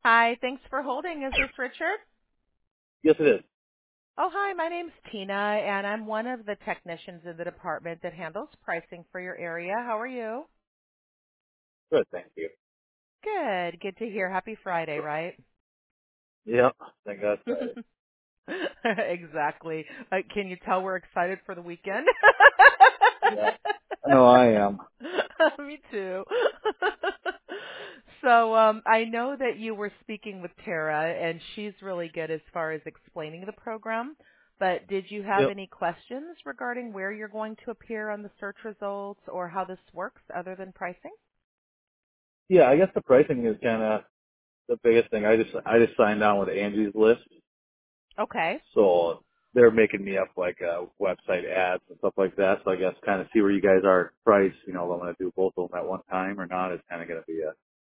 Hi, thanks for holding. Is this Richard? Yes, it is. Oh, hi, my name's Tina, and I'm one of the technicians in the department that handles pricing for your area. How are you? Good, thank you. Good. Good to hear. Happy Friday, right? Yep, thank God Friday. Exactly. Can you tell we're excited for the weekend? Yeah. No, I am. Me too. So I know that you were speaking with Tara, and she's really good as far as explaining the program. But did you have Yep. any questions regarding where you're going to appear on the search results or how this works other than pricing? Yeah, I guess the pricing is kind of the biggest thing. I just signed on with Angie's List, Okay. so they're making me up like website ads and stuff like that. So I guess kind of see where you guys are price. You know, if I'm going to do both of them at one time or not is kind of going to be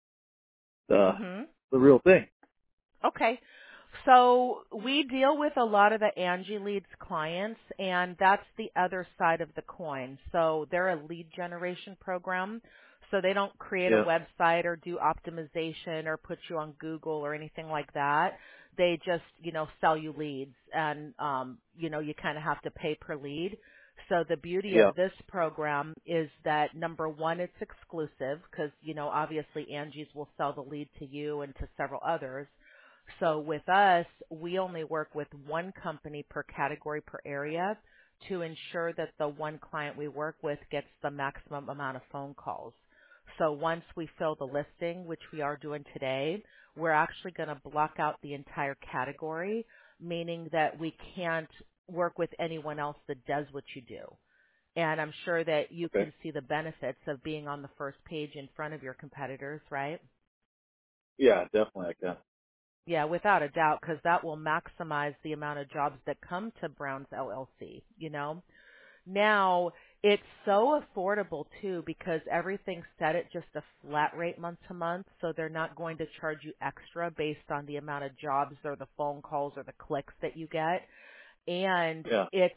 the Mhm. the real thing. Okay. So we deal with a lot of the Angie Leads clients, and that's the other side of the coin. So they're a lead generation program. So they don't create a Yeah. website or do optimization or put you on Google or anything like that. They just, sell you leads and, you kind of have to pay per lead. So the beauty of Yeah. this program is that number one, it's exclusive because, obviously Angie's will sell the lead to you and to several others. So with us, we only work with one company per category per area to ensure that the one client we work with gets the maximum amount of phone calls. So once we fill the listing, which we are doing today, we're actually going to block out the entire category, meaning that we can't work with anyone else that does what you do. And I'm sure that you Okay. can see the benefits of being on the first page in front of your competitors, right? Yeah, definitely I can. Yeah, without a doubt, because that will maximize the amount of jobs that come to Brown's LLC. Now, it's so affordable too because everything's set at just a flat rate month to month, so they're not going to charge you extra based on the amount of jobs or the phone calls or the clicks that you get. And Yeah. it's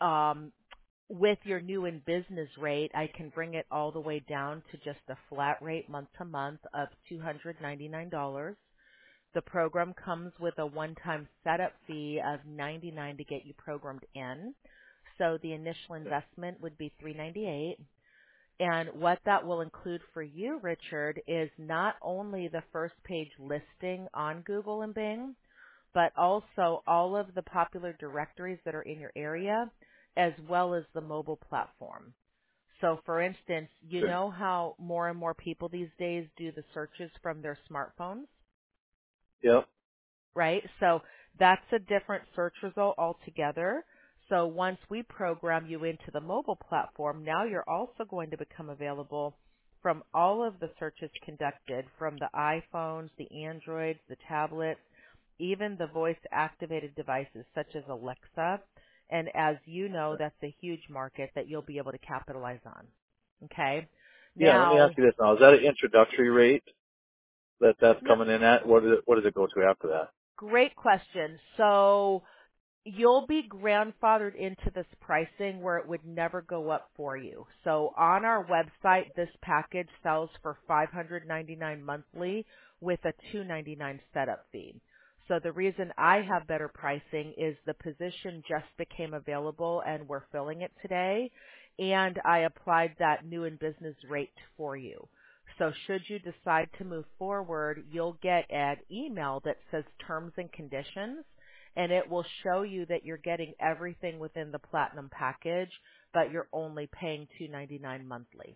with your new in business rate, I can bring it all the way down to just a flat rate month to month of $299. The program comes with a one-time setup fee of $99 to get you programmed in. So the initial investment would be $398. And what that will include for you, Richard, is not only the first page listing on Google and Bing, but also all of the popular directories that are in your area, as well as the mobile platform. So for instance, you Sure. know how more and more people these days do the searches from their smartphones? Yep. Right? So that's a different search result altogether. So once we program you into the mobile platform, now you're also going to become available from all of the searches conducted from the iPhones, the Androids, the tablets, even the voice activated devices such as Alexa. And as you know, that's a huge market that you'll be able to capitalize on. Okay? Yeah. Let me ask Now, you this now: is that an introductory rate that's no, coming in at? What does it go to after that? great question. So you'll be grandfathered into this pricing where it would never go up for you. So on our website, this package sells for $599 monthly with a $299 setup fee. So the reason I have better pricing is the position just became available and we're filling it today, and I applied that new in business rate for you. So should you decide to move forward, you'll get an email that says terms and conditions, and it will show you that you're getting everything within the platinum package, but you're only paying $299 monthly.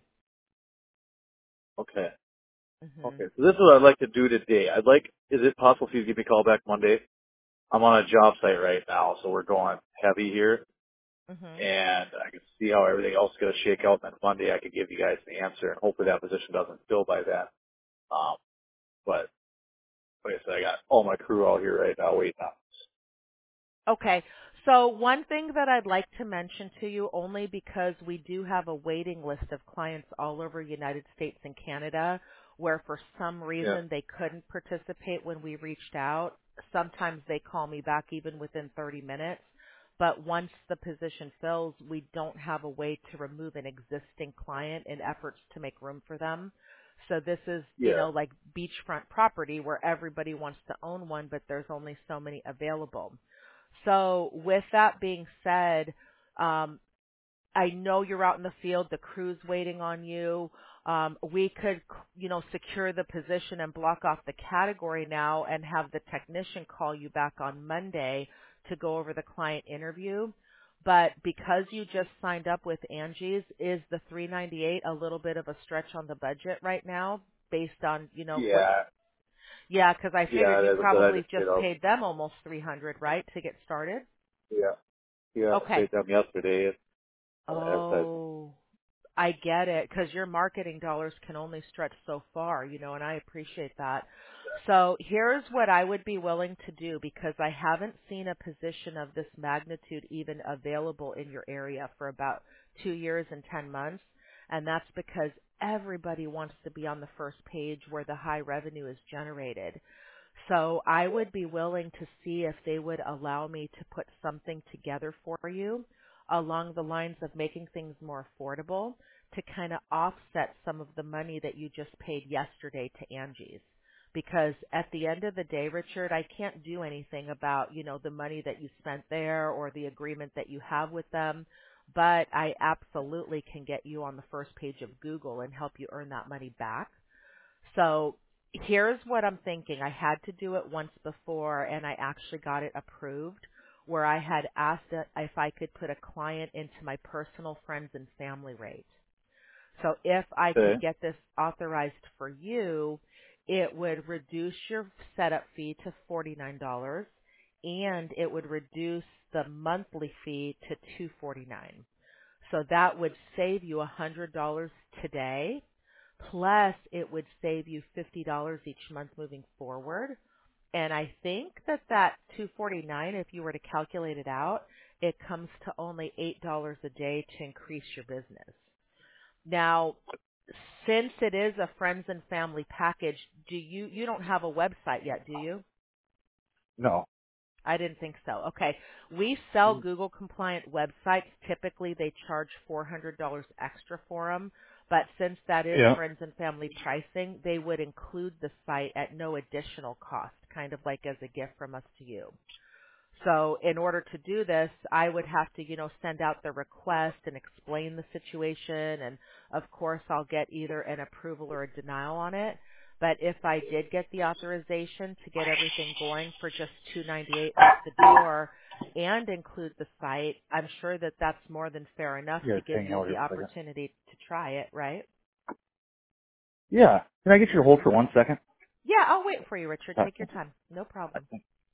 Okay. Mhm. Okay. So this is what I'd like to do today. Is it possible for you to give me a call back Monday? I'm on a job site right now, so we're going heavy here, Mhm. and I can see how everything else is going to shake out. And then Monday I could give you guys the answer, and hopefully that position doesn't fill by then. Um, but like I said, I got all my crew out here right now waiting on us. Okay. So one thing that I'd like to mention to you, only because we do have a waiting list of clients all over the United States and Canada where for some Yeah. reason they couldn't participate when we reached out. Sometimes they call me back even within 30 minutes. But once the position fills, we don't have a way to remove an existing client in efforts to make room for them. So this is, Yeah. like beachfront property where everybody wants to own one, but there's only so many available. So with that being said, um, I know you're out in the field, the crew's waiting on you. We could, secure the position and block off the category now and have the technician call you back on Monday to go over the client interview. But because you just signed up with Angie's, is the 398 a little bit of a stretch on the budget right now based on, what? Yeah. Yeah, because I Yeah, figured you as I said, I probably just, just paid them almost 300, right, to get started? yeah. Yeah, I Okay. paid them yesterday. As I said, Oh, I get it because your marketing dollars can only stretch so far, and I appreciate that. So here's what I would be willing to do because I haven't seen a position of this magnitude even available in your area for about 2 years and 10 months. And that's because everybody wants to be on the first page where the high revenue is generated. So I would be willing to see if they would allow me to put something together for you along the lines of making things more affordable to kind of offset some of the money that you just paid yesterday to Angie's. Because at the end of the day, Richard, I can't do anything about, the money that you spent there or the agreement that you have with them, but I absolutely can get you on the first page of Google and help you earn that money back. So here's what I'm thinking. I had to do it once before and I actually got it approved where I had asked it if I could put a client into my personal friends and family rate. So if I could okay. get this authorized for you, it would reduce your setup fee to $49 and it would reduce the monthly fee to $249. So that would save you $100 today, plus it would save you $50 each month moving forward. And I think that $249, if you were to calculate it out, it comes to only $8 a day to increase your business. Now, since it is a friends and family package, you don't have a website yet, do you? No. I didn't think so. Okay. We sell Google compliant websites. Typically they charge $400 extra for them, but since that is Yeah. friends and family pricing, they would include the site at no additional cost, kind of like as a gift from us to you. So in order to do this, I would have to, send out the request and explain the situation. And of course, I'll get either an approval or a denial on it. But if I did get the authorization to get everything going for just $298 out the door and include the site, I'm sure that that's more than fair enough Yeah, to just give hang you out here the for a second. opportunity to try it, right? Yeah. Can I get your hold for 1 second? Yeah, I'll wait for you, Richard. Uh, Take your time. No problem.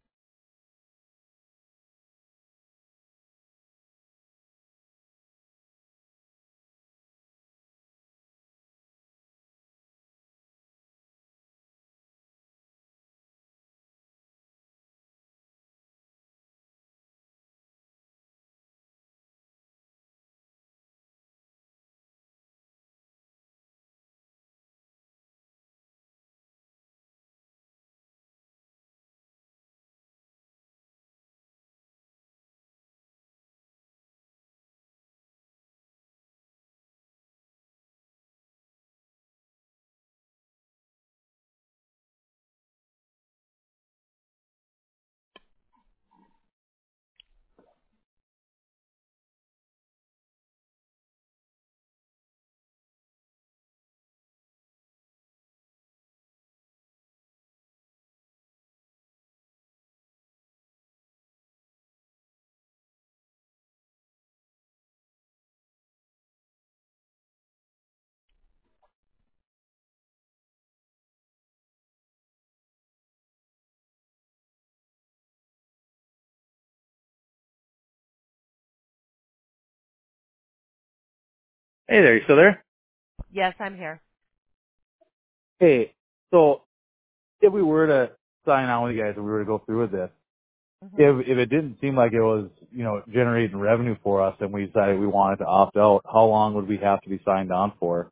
hey there, you still there? Yes, I'm here. Hey, so if we were to sign on with you guys and we were to go through with this, Hmm. if it didn't seem like it was, generating revenue for us and we decided we wanted to opt out, how long would we have to be signed on for?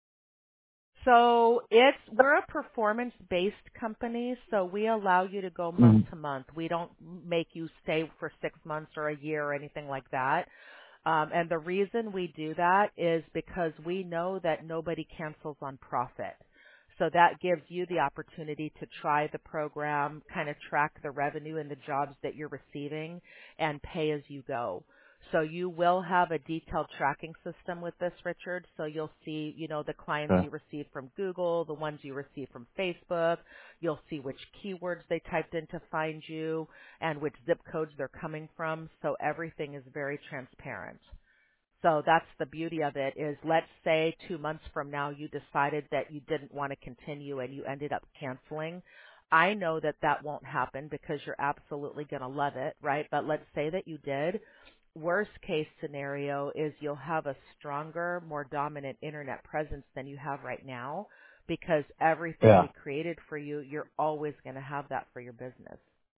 So we're a performance-based company, so we allow you to go month Mhm. to month. We don't make you stay for 6 months or a year or anything like that. And the reason we do that is because we know that nobody cancels on profit. So that gives you the opportunity to try the program, kind of track the revenue and the jobs that you're receiving, and pay as you go. So you will have a detailed tracking system with this, Richard. So you'll see, the clients Okay. you receive from Google, the ones you receive from Facebook. You'll see which keywords they typed in to find you and which zip codes they're coming from. So everything is very transparent. So that's the beauty of it is, let's say 2 months from now you decided that you didn't want to continue and you ended up canceling. I know that that won't happen because you're absolutely going to love it, right? But let's say that you did. Worst case scenario is you'll have a stronger, more dominant internet presence than you have right now, because everything Yeah. we created for you, you're always going to have that for your business.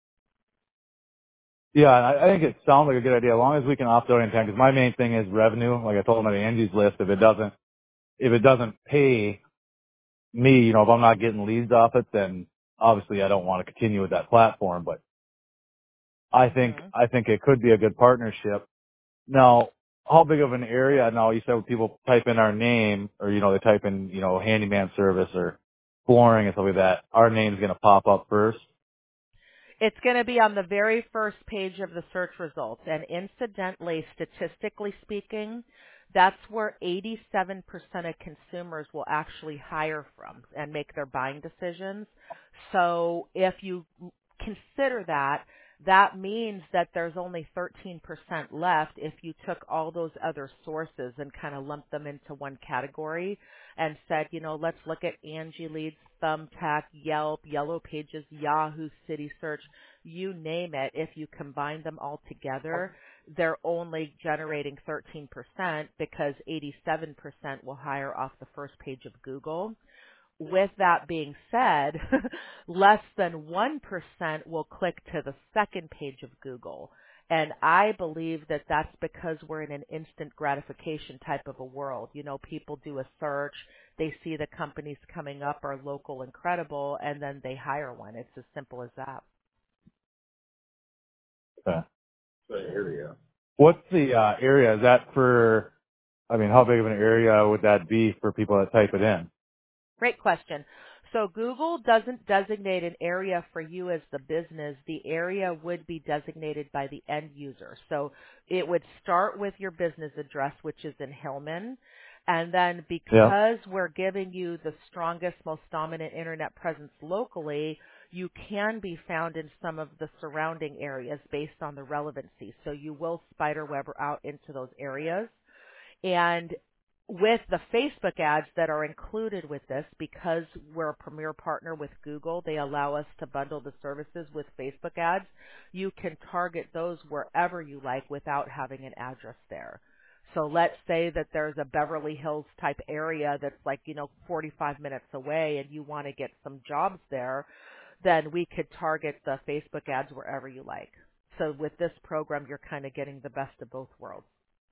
Yeah, I think it sounds like a good idea as long as we can opt out in time. Because my main thing is revenue. Like I told them on Angie's list, if it doesn't pay me, if I'm not getting leads off it, then obviously I don't want to continue with that platform. But I think Mhm. I think it could be a good partnership. Now, how big of an area? Now you said when people type in our name, or they type in handyman service or flooring and stuff like that, our name's going to pop up first. It's going to be on the very first page of the search results. And incidentally, statistically speaking, that's where 87% of consumers will actually hire from and make their buying decisions. So if you consider that, that means that there's only 13% left if you took all those other sources and kind of lumped them into one category and said, let's look at Angie Leads, Thumbtack, Yelp, Yellow Pages, Yahoo, City Search, you name it. If you combine them all together, they're only generating 13% because 87% will hire off the first page of Google. With that being said, less than 1% will click to the second page of Google. And I believe that that's because we're in an instant gratification type of a world. People do a search, they see the companies coming up are local and credible, and then they hire one. It's as simple as that. Okay. The area. What's the area? Is that for? I mean, how big of an area would that be for people that type it in? Great question. So Google doesn't designate an area for you as the business. The area would be designated by the end user. So it would start with your business address, which is in Hillman. And then Yeah. because we're giving you the strongest, most dominant internet presence locally, you can be found in some of the surrounding areas based on the relevancy. So you will spiderweb out into those areas. And with the Facebook ads that are included with this, because we're a premier partner with Google, they allow us to bundle the services with Facebook ads. You can target those wherever you like without having an address there. So let's say that there's a Beverly Hills type area that's 45 minutes away and you want to get some jobs there, then we could target the Facebook ads wherever you like. So with this program, you're kind of getting the best of both worlds.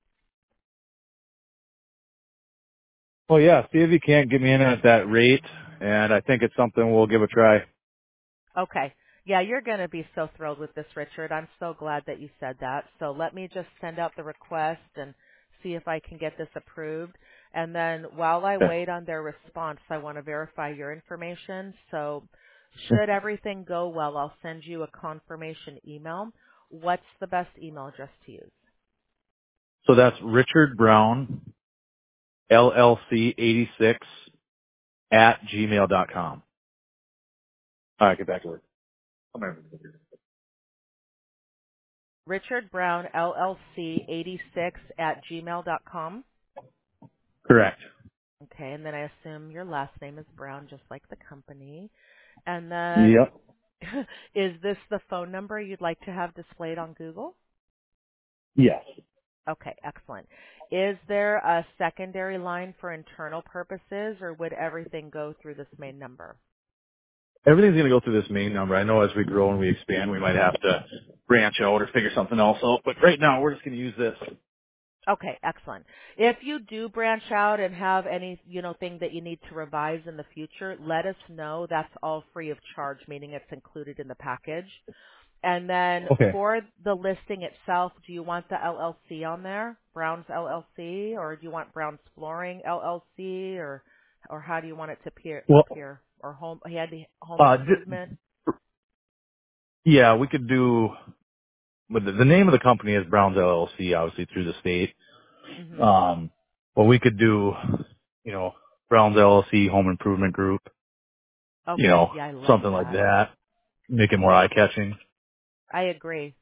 Well, yeah. See if you can't get me in at that rate, and I think it's something we'll give a try. Okay. Yeah, you're going to be so thrilled with this, Richard. I'm so glad that you said that. So let me just send out the request and see if I can get this approved. And then while I Okay. wait on their response, I want to verify your information. So should everything go well, I'll send you a confirmation email. What's the best email address to use? So that's Richard Brown, LLC 86 at gmail.com. All right, get back to work. I'm over. Richard Brown, LLC 86 at gmail.com. Correct. Okay, and then I assume your last name is Brown, just like the company. And then, Yep. is this the phone number you'd like to have displayed on Google? Yes. Okay, excellent. Is there a secondary line for internal purposes, or would everything go through this main number? Everything's going to go through this main number. I know as we grow and we expand, we might have to branch out or figure something else out. But right now, we're just going to use this. Okay, excellent. If you do branch out and have any, thing that you need to revise in the future, let us know. That's all free of charge, meaning it's included in the package. And then Okay. for the listing itself, do you want the LLC on there, Brown's LLC, or do you want Brown's Flooring LLC, or or how do you want it to Well, appear? Or home? He had the home j- improvement. yeah, we could do, but the name of the company is Browns LLC, obviously through the state. Mhm. Um, but we could do, you know, Browns LLC Home Improvement Group, you Okay. know, Yeah, I love something like that. that, make it more eye catching. I agree.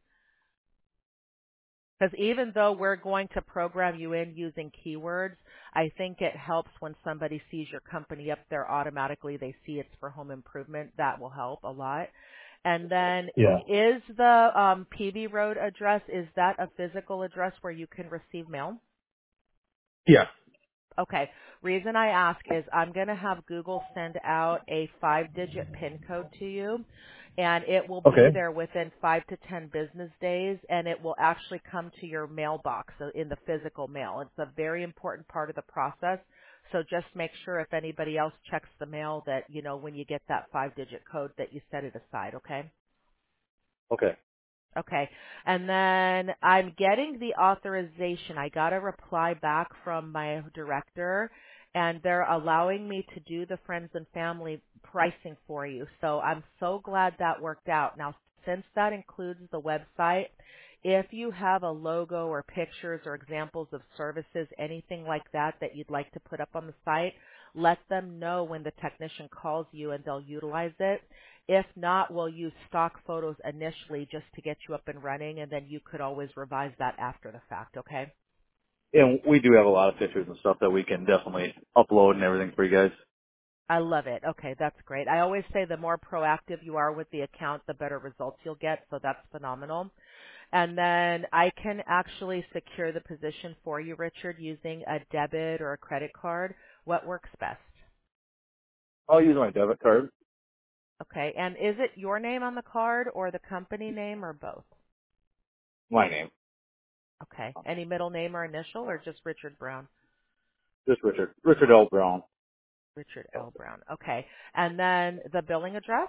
Because even though we're going to program you in using keywords, I think it helps when somebody sees your company up there automatically. They see it's for home improvement. That will help a lot. And then Yeah. is the PV Road address, is that a physical address where you can receive mail? Yeah. Okay. Reason I ask is I'm going to have Google send out a 5-digit PIN code to you, and it will be Okay. there within 5 to 10 business days, and it will actually come to your mailbox so in the physical mail. It's a very important part of the process. So just make sure if anybody else checks the mail that, you know, when you get that 5-digit code that you set it aside, okay? Okay. Okay. And then I'm getting the authorization. I got a reply back from my director, and they're allowing me to do the friends and family pricing for you. So I'm so glad that worked out. Now, since that includes the website, if you have a logo or pictures or examples of services, anything like that that you'd like to put up on the site, let them know when the technician calls you and they'll utilize it. If not, we'll use stock photos initially just to get you up and running, and then you could always revise that after the fact, okay? And we do have a lot of pictures and stuff that we can definitely upload and everything for you guys. I love it. Okay, that's great. I always say the more proactive you are with the account, the better results you'll get, so that's phenomenal. And then I can actually secure the position for you, Richard, using a debit or a credit card. What works best? I'll use my debit card. Okay, and is it your name on the card or the company name or both? My name. Okay, any middle name or initial or just Richard Brown? Just Richard. Richard L. Brown. Richard L. Brown. Okay. And then the billing address?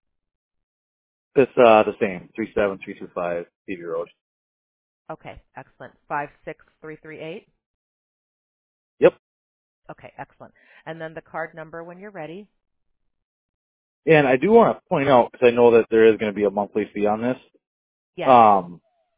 It's the same. 37325 Cedar Road. Okay, excellent. 56338? Yep. Okay, excellent. And then the card number when you're ready? And I do want to point out, because I know that there is going to be a monthly fee on this. Yes. Um,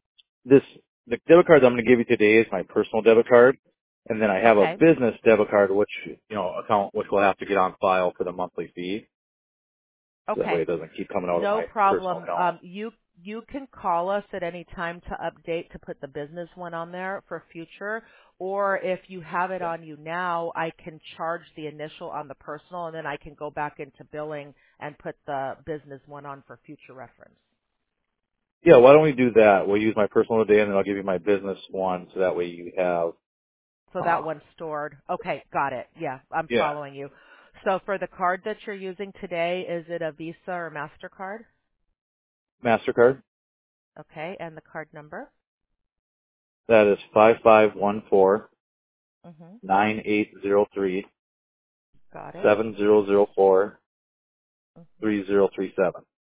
the debit card that I'm going to give you today is my personal debit card, and then I have a Okay. business debit card, which account which will have to get on file for the monthly fee. So that way Okay. it doesn't keep coming out of No my personal problem. account. You can call us at any time to update to put the business one on there for future, or if you have it on you now, I can charge the initial on the personal, and then I can go back into billing and put the business one on for future reference. Yeah, why don't we do that? We'll use my personal today, and then I'll give you my business one, so that way you have. So that one's stored. Okay, got it. Yeah, I'm Yeah, following you. So for the card that you're using today, is it a Visa or MasterCard? Mastercard. Okay, and the card number? That is 5514 Mm-hmm. 9803 Got it. 7004 Mm-hmm. 3037.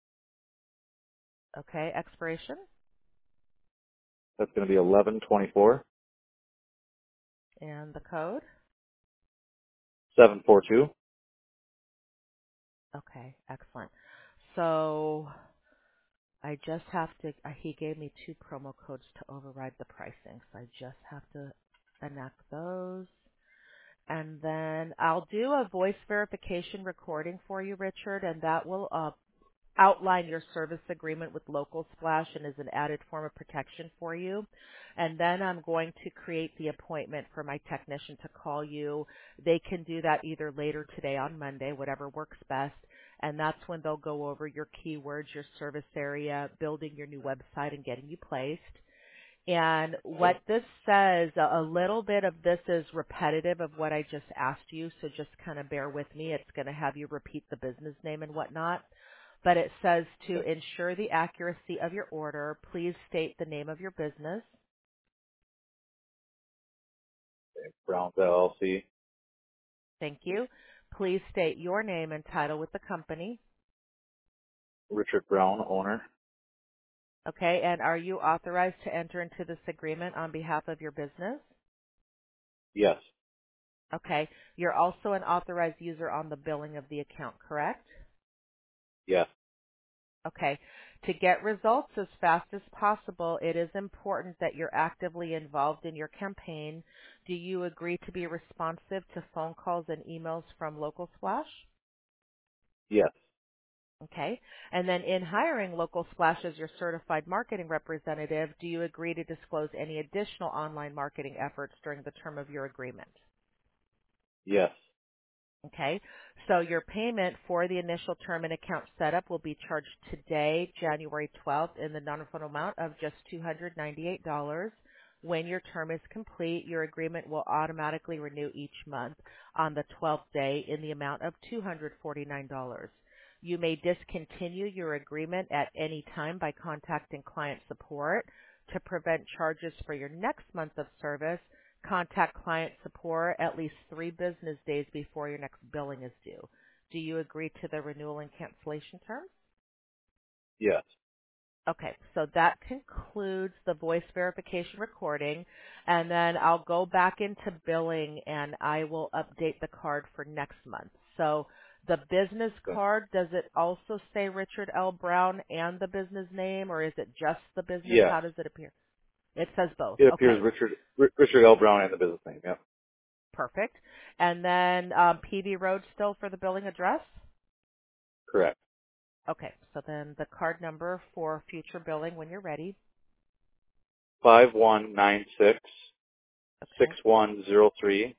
Okay, expiration That's going to be 1124 and the code? 742. Okay, excellent. So I just have to, he gave me 2 promo codes to override the pricing, so I just have to enact those. And then I'll do a voice verification recording for you, Richard, and that will outline your service agreement with Local Splash and is an added form of protection for you. And then I'm going to create the appointment for my technician to call you. They can do that either later today on Monday, whatever works best. And that's when they'll go over your keywords, your service area, building your new website and getting you placed. And what this says, a little bit of this is repetitive of what I just asked you, so just kind of bear with me. It's going to have you repeat the business name and whatnot. But it says to ensure the accuracy of your order, please state the name of your business. Browns LLC. Thank you. Please state your name and title with the company. Richard Brown, owner. Okay, and are you authorized to enter into this agreement on behalf of your business? Yes. Okay. You're also an authorized user on the billing of the account, correct? Yes. Okay. To get results as fast as possible, it is important that you're actively involved in your campaign. Do you agree to be responsive to phone calls and emails from Local Splash? Yes. Okay. And then in hiring Local Splash as your certified marketing representative, do you agree to disclose any additional online marketing efforts during the term of your agreement? Yes. Okay. So your payment for the initial term and account setup will be charged today, January 12th, in the non-refundable amount of just $298. When your term is complete, your agreement will automatically renew each month on the 12th day in the amount of $249. You may discontinue your agreement at any time by contacting client support. To prevent charges for your next month of service, contact client support at least 3 business days before your next billing is due. Do you agree to the renewal and cancellation terms? Yes. Okay, so that concludes the voice verification recording, and then I'll go back into billing and I will update the card for next month. So the business Okay. card, does it also say Richard L. Brown and the business name, or is it just the business? Yes. How does it appear? It says both. It appears Okay, Richard L. Brown and the business name. Yep. perfect. And then PV Road still for the billing address? Correct. Okay, so then the card number for future billing when you're ready. 5196 Okay, 6103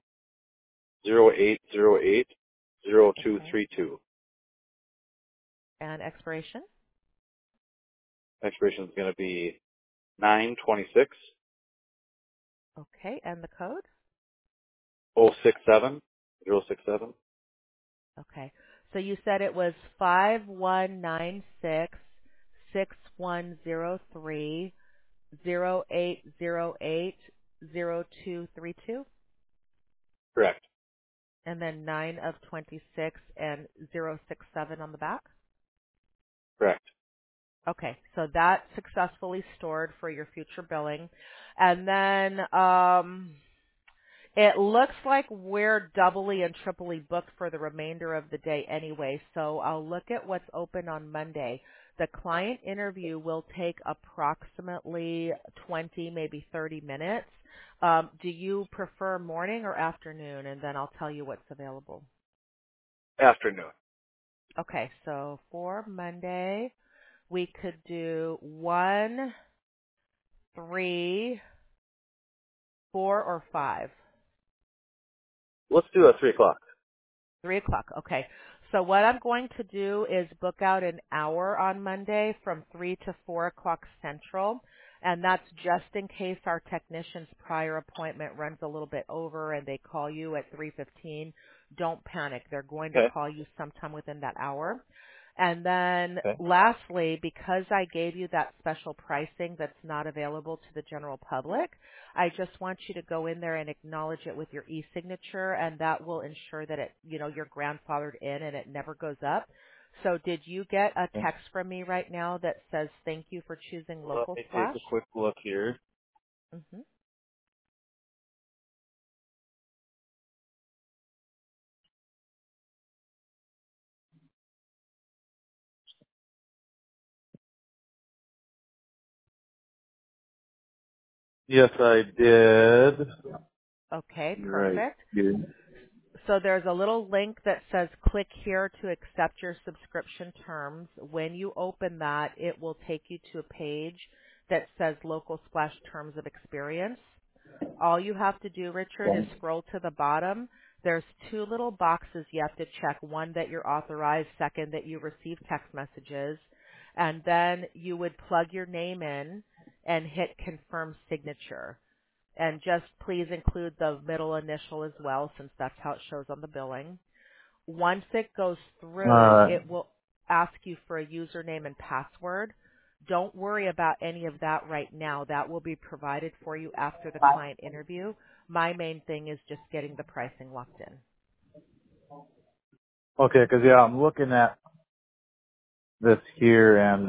0808 okay. 0232. And expiration? Expiration is going to be 926 Okay, and the code? 067 067. Okay. So you said it was 5196 6103 0808 0232, Correct. and then 9 of 26 and 067 on the back? Correct. Okay, so that's successfully stored for your future billing. And then it looks like we're doubly and triply booked for the remainder of the day anyway, so I'll look at what's open on Monday. The client interview will take approximately 20, maybe 30 minutes. Do you prefer morning or afternoon? And then I'll tell you what's available. Afternoon. Okay, so for Monday, we could do 1, 3, 4, or 5. Let's do a 3 o'clock. 3 o'clock. Okay. So what I'm going to do is book out an hour on Monday from 3 to 4 o'clock Central. And that's just in case our technician's prior appointment runs a little bit over and they call you at 3:15. Don't panic. They're going to Okay. call you sometime within that hour. And then Okay. lastly, because I gave you that special pricing that's not available to the general public, I just want you to go in there and acknowledge it with your e-signature, and that will ensure that you're grandfathered in and it never goes up. So did you get a Okay. text from me right now that says thank you for choosing Let Local me take Splash? a quick look here. Mm-hmm. Yes, I did. Okay, You're right. perfect. Good. So there's a little link that says click here to accept your subscription terms. When you open that, it will take you to a page that says Local Splash Terms of Experience. All you have to do, Richard, is scroll to the bottom. There's 2 little boxes you have to check. One that you're authorized, second that you receive text messages. And then you would plug your name in and hit confirm signature. And just please include the middle initial as well, since that's how it shows on the billing. Once it goes through, Alright. it will ask you for a username and password. Don't worry about any of that right now. That will be provided for you after the client interview. My main thing is just getting the pricing locked in. Okay, 'cause yeah, I'm looking at this here and,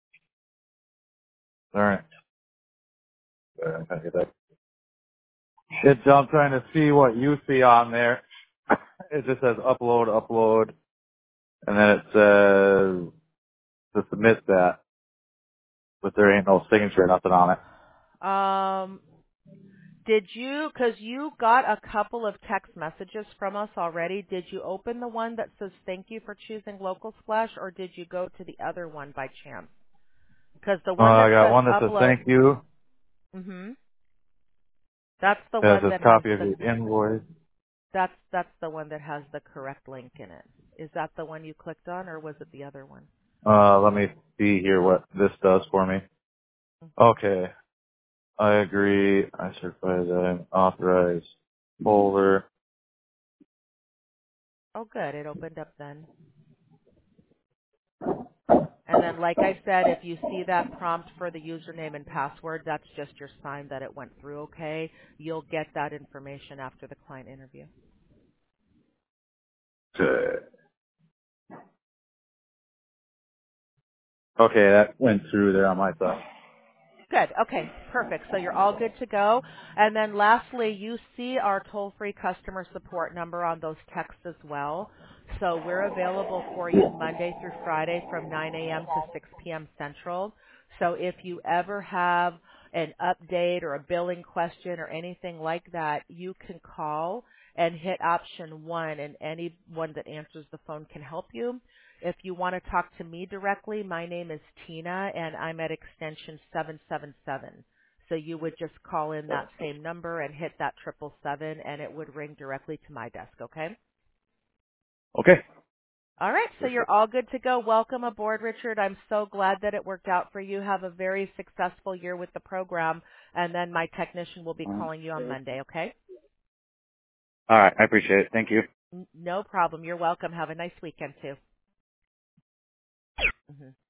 alright. I gotta get that. I'm trying to see what you see on there. It just says upload, and then it says to submit that, but there ain't no signature, nothing on it. Did you, because you got a couple of text messages from us already, did you open the one that says thank you for choosing Local Splash, or did you go to the other one by chance? Because the one I that got says one that says upload, thank you. that's the It one says that has copy of the, the invoice. that's the one that has the correct link in it. Is that the one you clicked on, or was it the other one? Let me see here what this does for me. Okay. I agree. I certify that I'm authorized holder. Oh, good. It opened up then. And then, like I said, if you see that prompt for the username and password, that's just your sign that it went through okay. You'll get that information after the client interview. Good. Okay, that went through there on my side. Good. Okay. Perfect. So you're all good to go. And then lastly, you see our toll-free customer support number on those texts as well. So we're available for you Monday through Friday from 9 a.m. to 6 p.m. Central. So if you ever have an update or a billing question or anything like that, you can call and hit option 1, and anyone that answers the phone can help you. If you want to talk to me directly, my name is Tina, and I'm at extension 777. So you would just call in that same number and hit that 777, and it would ring directly to my desk, okay? Okay. All right, so you're all good to go. Welcome aboard, Richard. I'm so glad that it worked out for you. Have a very successful year with the program, and then my technician will be calling you on Monday, okay? All right. I appreciate it. Thank you. No problem. You're welcome. Have a nice weekend, too.